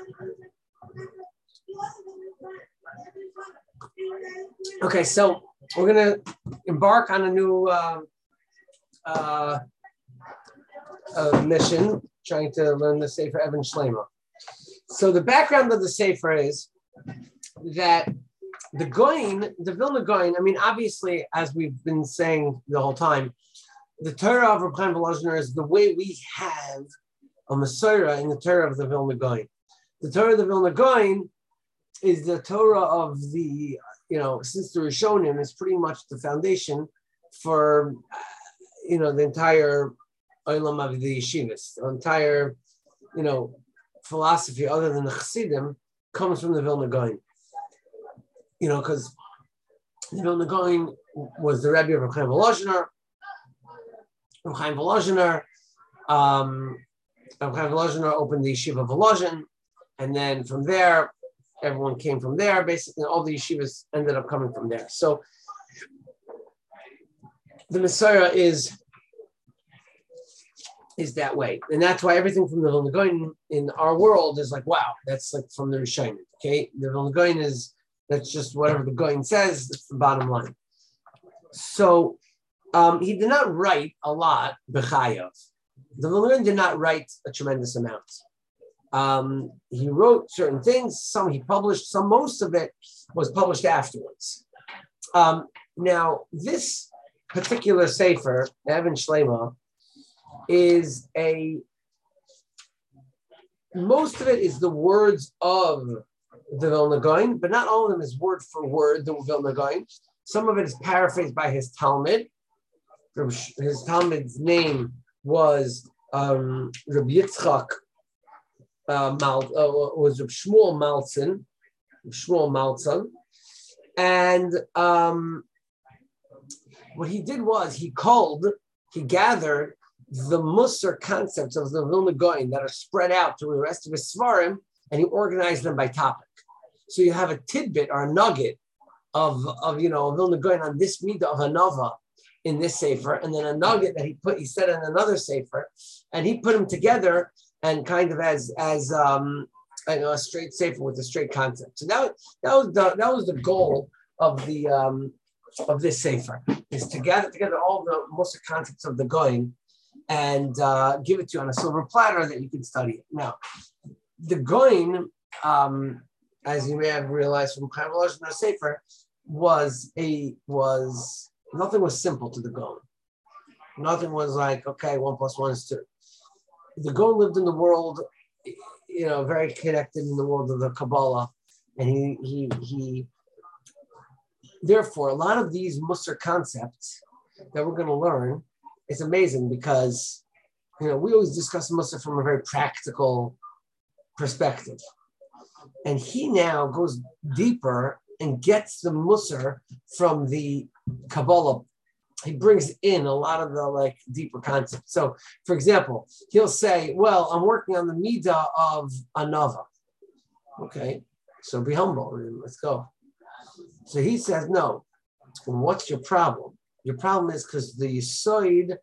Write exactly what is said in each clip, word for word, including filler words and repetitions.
Okay, so we're going to embark on a new uh, uh, uh, mission, trying to learn the Sefer Even Shleima. So the background of the Sefer is that the Goin, the Vilna Goin, I mean, obviously, as we've been saying the whole time, the Torah of Reb Chaim Volozhiner is the way we have a Masorah in the Torah of the Vilna Goin. The Torah of the Vilna Goin is the Torah of the, you know, since the Rishonim is pretty much the foundation for, you know, the entire Olam of the Yeshivas, the entire, you know, philosophy other than the Chassidim comes from the Vilna Goin. You know, because the Vilna Goin was the Rebbe of Reb Chaim Volozhiner. Reb Chaim Volozhiner, um, Reb Chaim Volozhiner opened the Yeshiva Volozhin, and then from there, everyone came from there. Basically, all the yeshivas ended up coming from there. So the Messiah is is that way, and that's why everything from the Vilna Goin in our world is like, wow, that's like from the Rishonim. Okay, the Vilna Goin is that's just whatever the Goin says. That's the bottom line. So um, he did not write a lot. B'chayav, the Vilna Goin did not write a tremendous amount. Um, he wrote certain things. Some he published. Some most of it was published afterwards. Um, now this particular sefer, Even Shleima, is a, most of it is the words of the Vilna Goin, but not all of them is word for word the Vilna Goin. Some of it is paraphrased by his Talmud. His Talmud's name was um, Rabbi Yitzchak uh, Mal, uh, was Rabbi Shmuel Malzin, Shmuel Malzin, and um, what he did was he called, he gathered the Musar concepts of the Vilna Goin that are spread out to the rest of his Svarim, and he organized them by topic. So you have a tidbit or a nugget of, of you know, a Vilna Goin on this midah of Hanava in this sefer, and then a nugget that he put, he said in another sefer, and he put them together and kind of as as um, I know a straight sefer with a straight concept. So that, that was the that was the goal of the um, of this sefer, is to gather together all the Musar concepts of the Goin and uh, give it to you on a silver platter that you can study it. Now, the Goin, um, as you may have realized from Chaim Volozhiner Sefer, was a was nothing was simple to the Goin. Nothing was like, okay, one plus one is two. The Goin lived in the world, you know, very connected in the world of the Kabbalah, and he he he. Therefore, a lot of these Musar concepts that we're going to learn, it's amazing because, you know, we always discuss Musar from a very practical perspective. And he now goes deeper and gets the Musar from the Kabbalah. He brings in a lot of the like deeper concepts. So, for example, he'll say, well, I'm working on the midah of Anava. Okay, so be humble. Let's go. So he says, no, what's your problem? Your problem is because the yisoid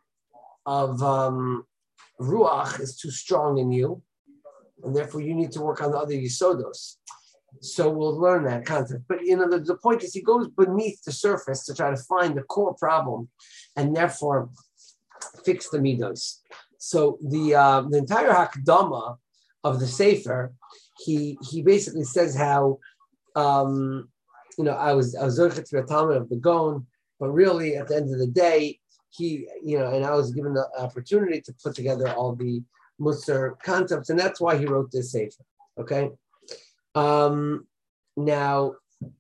of um, Ruach is too strong in you, and therefore you need to work on the other yisodos. So we'll learn that concept. But you know, the, the point is he goes beneath the surface to try to find the core problem and therefore fix the midos. So the uh, the entire Hakdama of the Sefer, he he basically says how um, you know, I was I was Zochet to the Talmud of the Gon, but really at the end of the day, he, you know, and I was given the opportunity to put together all the Musar concepts, and that's why he wrote this Sefer. Okay. Um, now,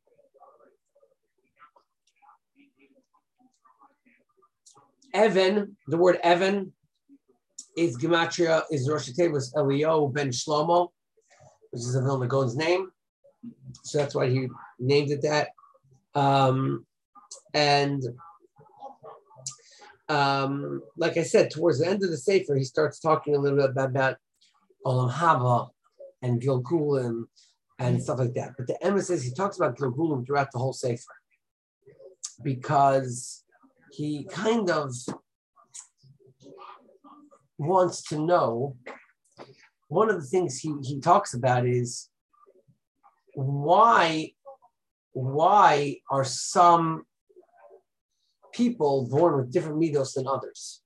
Evan, the word Evan is Gematria, is Rosh Hashanah Elio ben Shlomo, which is a Vilna Gaon's name. So that's why he named it that. Um, and um, like I said, towards the end of the Sefer, he starts talking a little bit about, about Olam Haba and Gilgulim and stuff like that. But the emphasis, he talks about Gilgulim throughout the whole Sefer because he kind of wants to know one of the things he, he talks about is why, why are some people born with different midos than others?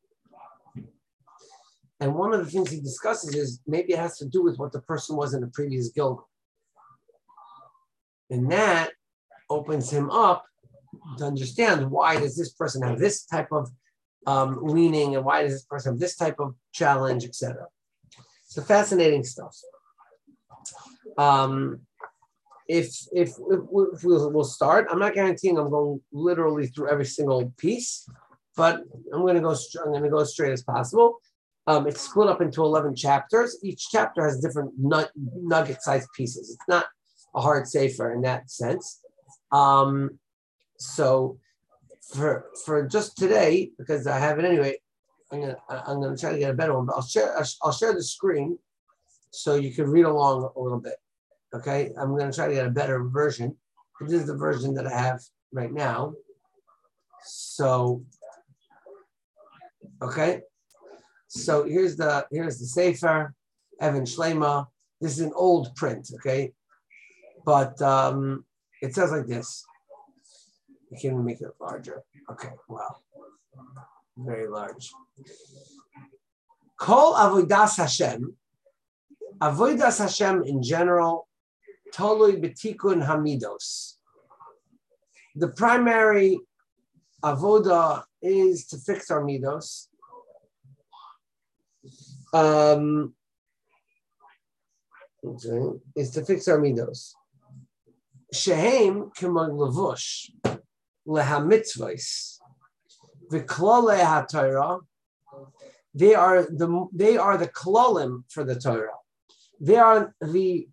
And one of the things he discusses is maybe it has to do with what the person was in the previous Gilgal. And that opens him up to understand why does this person have this type of um, leaning and why does this person have this type of challenge, et cetera. So fascinating stuff. Um, if, if, if, if we'll, we'll start, I'm not guaranteeing I'm going literally through every single piece, but I'm going to go. I'm going to go as straight as possible. Um, it's split up into eleven chapters. Each chapter has different nut, nugget-sized pieces. It's not a hard sefer in that sense. Um, so for for just today, because I have it anyway, I'm gonna I'm gonna try to get a better one. But I'll share I'll share the screen so you can read along a little bit. Okay, I'm gonna try to get a better version. This is the version that I have right now. So okay. So here's the here's the Sefer, Evan Shlema. This is an old print, okay? But um, it says like this. You can't even make it larger. Okay, wow. Very large. Kol Avodas Hashem. Avodas Hashem in general, Tolui B'tikun Hamidos. The primary avoda is to fix our midos. Um, okay, is to fix our midos. Shehem k'may levush lehamitzvos v'klolei haTorah. They are the they are the klolim for the Torah. They are the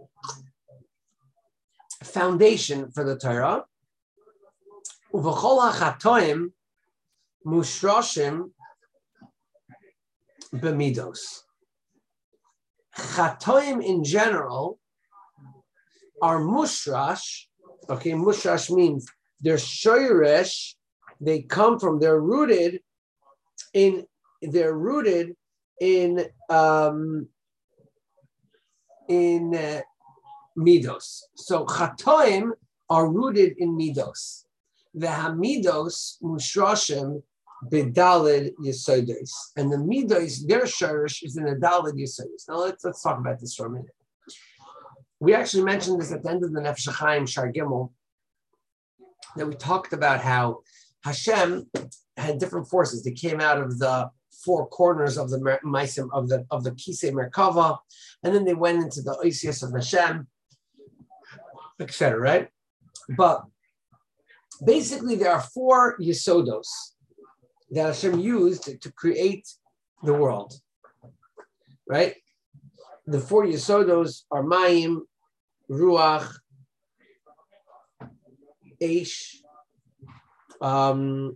foundation for the Torah. Uv'chol hachatoim mushrashim b'midos. Chatoim in general are mushrash. Okay, mushrash means they're shoyresh. They come from. They're rooted in. They're rooted in um, in uh, midos. So chatoim are rooted in midos. The hamidos mushrashim B'dalid Yesodos, and the midos, their shirish is in the dalid Yesodos. Now let's let's talk about this for a minute. We actually mentioned this at the end of the Nefesh HaChaim Shar Gimel, that we talked about how Hashem had different forces that came out of the four corners of the Maisim of the of the Kisei Merkava, and then they went into the Oisius of Hashem, et cetera. Right, but basically there are four Yesodos that Hashem used to, to create the world, right? The four Yesodos are Mayim, Ruach, Eish, um,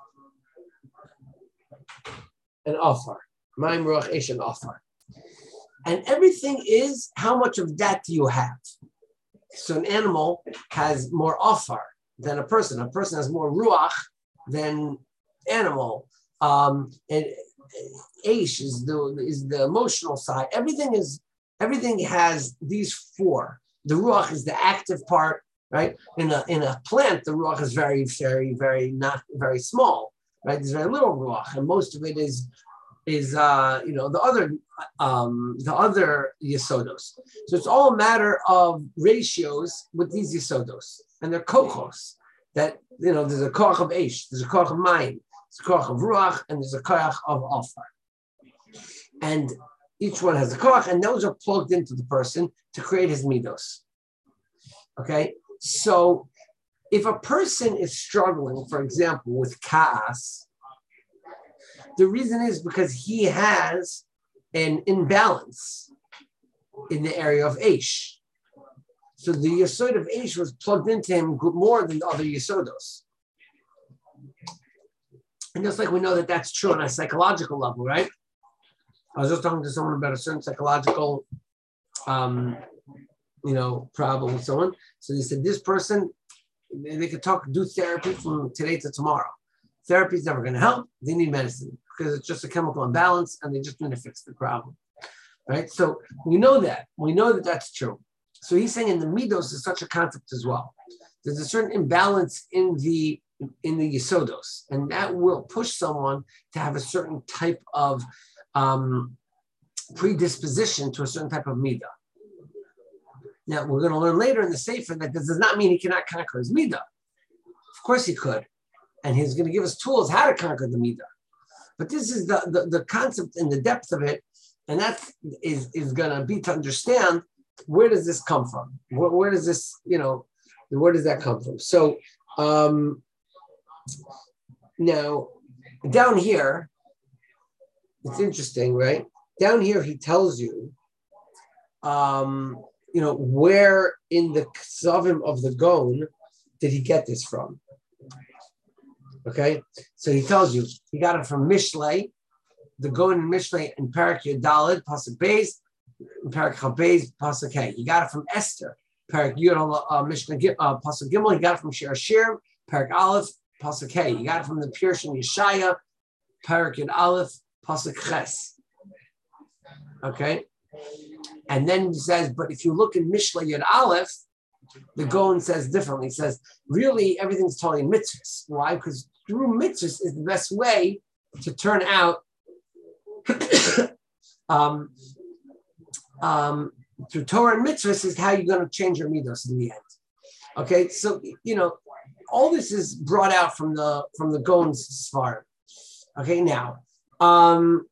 and Afar. Mayim, Ruach, Eish, and Afar. And everything is how much of that do you have? So an animal has more Afar than a person. A person has more Ruach than animal, um, and Aish is the is the emotional side. Everything is everything has these four. The ruach is the active part, right? In a in a plant, the ruach is very, very, very not very small, right? There's very little ruach, and most of it is is uh, you know the other um, the other yesodos. So it's all a matter of ratios with these yesodos, and they're kochos. That you know, there's a koch of Aish, there's a koch of Mayim. There's a koch of Ruach, and there's a koch of Afar. And each one has a koch, and those are plugged into the person to create his midos. Okay? So if a person is struggling, for example, with ka'as, the reason is because he has an imbalance in the area of Aish. So the Yesod of Aish was plugged into him more than the other Yesodos. And just like we know that that's true on a psychological level, right? I was just talking to someone about a certain psychological, um, you know, problem with someone. So they said, this person, they could talk, do therapy from today to tomorrow. Therapy is never going to help. They need medicine because it's just a chemical imbalance and they just need to fix the problem. right? So we know that. We know that that's true. So he's saying in the midos is such a concept as well. There's a certain imbalance in the in the yisodos, and that will push someone to have a certain type of um, predisposition to a certain type of midah. Now, we're going to learn later in the Sefer that this does not mean he cannot conquer his midah. Of course he could. And he's going to give us tools how to conquer the midah. But this is the, the, the concept and the depth of it, and that is, is going to be to understand where does this come from? Where, where does this, you know, where does that come from? So um, now, down here, it's interesting, right? Down here, he tells you, um, you know, where in the Ksavim of the Gon did he get this from? Okay, so he tells you he got it from Mishlei, the Gon in Mishlei and Parak Yudalid, Pasuk Beis, Parak Chabez, Pasuk Hey. He got it from Esther, Parak Yudal, uh, Mishnah, uh, Pasuk Gimel. He got it from Shir Shir, Parak Aleph, Pasuk Hey. He got it from the Pirush and Yeshaya, Parak Yud Aleph, Pasuk Ches. Okay, and then he says, but if you look in Mishlei Yud Aleph, the Gon says differently. He says, really, everything's totally mitzvahs. Why? Because through mitzvahs is the best way to turn out um, um, through Torah and mitzvahs is how you're going to change your midos in the end. Okay, so you know all this is brought out from the from the Gon's Sfar. Okay, now um,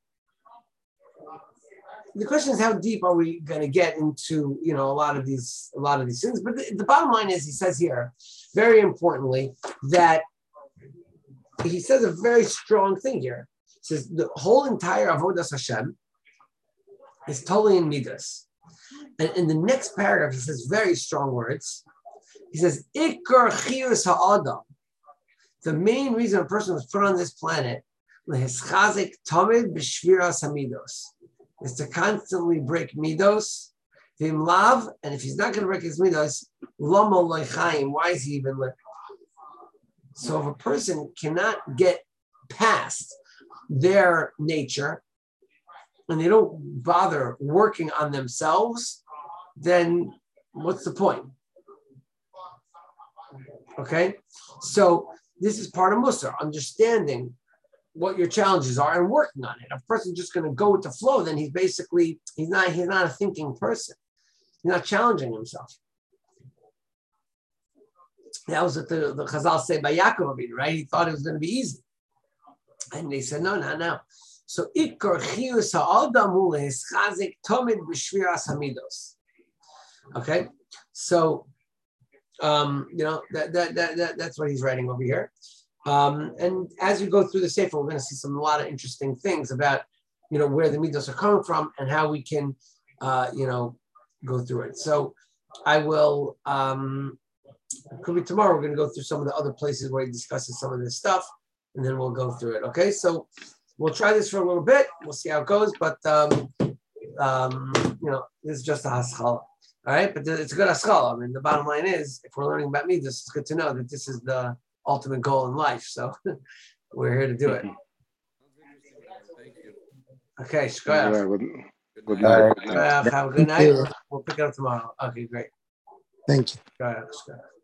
the question is how deep are we going to get into you know a lot of these a lot of these things? But the, the bottom line is he says here, very importantly, that he says a very strong thing here. He says the whole entire Avodas Hashem is totally in Midas. And in the next paragraph, he says very strong words. He says, Ikar Chiyus Ha'adam. The main reason a person was put on this planet Leheschazik Tamid B'Shviras Hamidos is to constantly break Midos, Vim Lav, and if he's not going to break his Midos, Lomo Loichaim, why is he even living? So if a person cannot get past their nature and they don't bother working on themselves, then what's the point? Okay, so this is part of Musar, understanding what your challenges are and working on it. If a person's just going to go with the flow, then he's basically he's not he's not a thinking person. He's not challenging himself. That was what the, the Chazal say by Yaakov Avinu, right? He thought it was going to be easy. And they said, no, no, no. So, Ikar Chiyus Ha'adam Hu Lehischazik Tomid B'Shviras Hamidos. Okay? So, um, you know, that, that, that, that, that's what he's writing over here. Um, and as we go through the Sefer, we're going to see some a lot of interesting things about, you know, where the Midos are coming from and how we can, uh, you know, go through it. So, I will... Um, Could be tomorrow. We're going to go through some of the other places where he discusses some of this stuff, and then we'll go through it. Okay, so we'll try this for a little bit. We'll see how it goes, but um, um, you know, this is just a haskala. All right, but it's a good haskala. I mean, the bottom line is, if we're learning about me, this is good to know that this is the ultimate goal in life. So we're here to do it. Thank you. Okay, shkoyach. Yeah, good, good night. Shkoyach. Have a good night. We'll pick it up tomorrow. Okay, great. Thank you. Shkoyach, shkoyach.